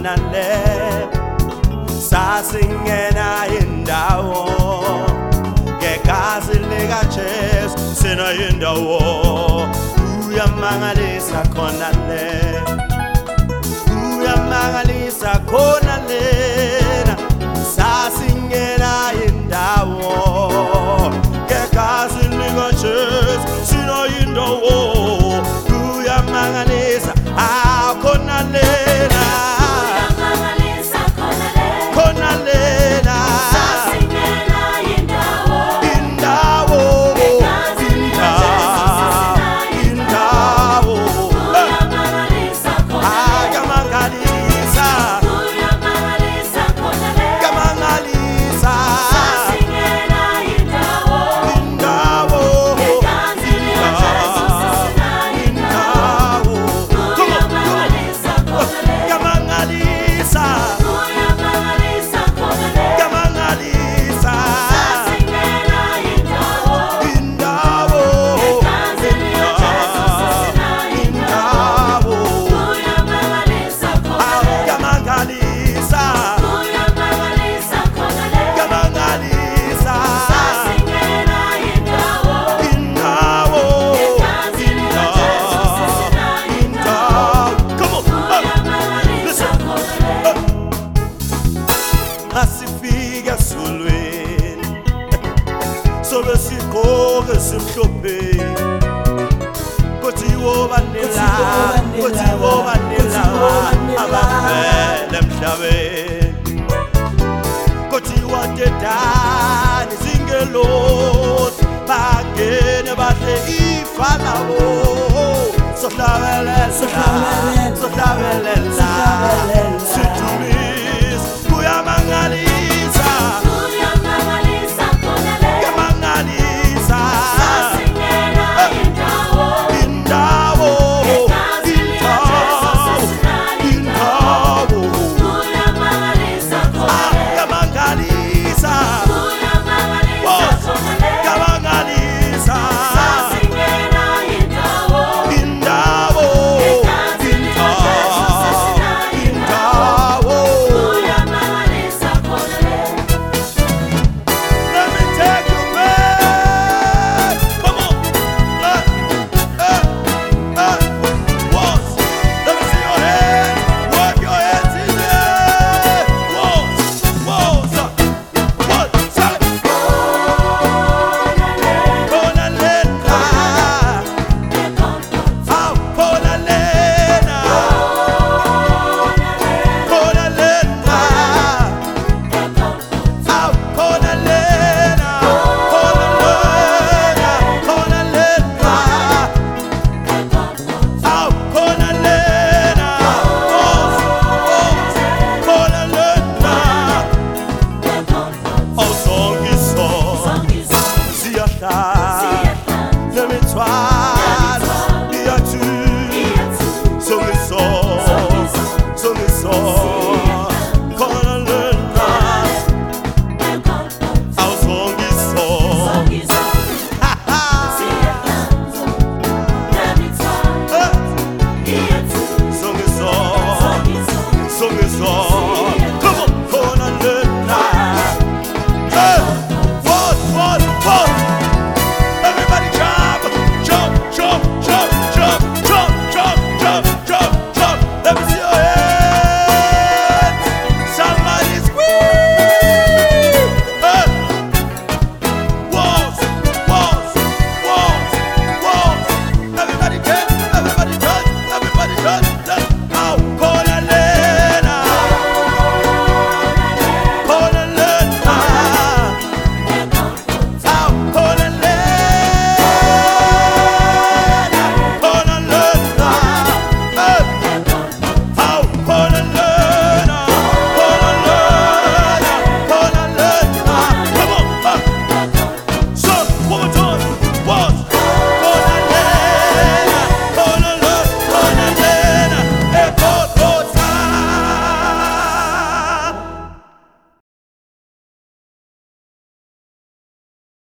khona le sasingena indawo ngegazi lika Jesu sina indawo uyamangalisa khona le uyamangalisa khona lena sasingena indawo ngegazi lika Jesu sina indawo uyamangalisa khona lena khona lena sasingena indawo indawo indawo uyamangalisa khona akamangalisa uyamangalisa khona kamangalisa sasingena indawo indawo ngegazi lika Jesu sasina indawo uyamangalisa khona kamangalisa uyamangalisa khona kamangalisa sasingena indawo indawo ngegazi lika Jesu sasina indawo uyamangalisa khona kamangalisa uyamangalisa khona kamangalisa sasingena indawo indawo ngegazi lika Jesu sasina indawo come on uyamangalisa khona asifika solweni sobe sigqoke simhlophe kuthiwo banela abafela emhlabeni kuthiwa dedani zingelosi bangene bahle ifa labo sohlabelela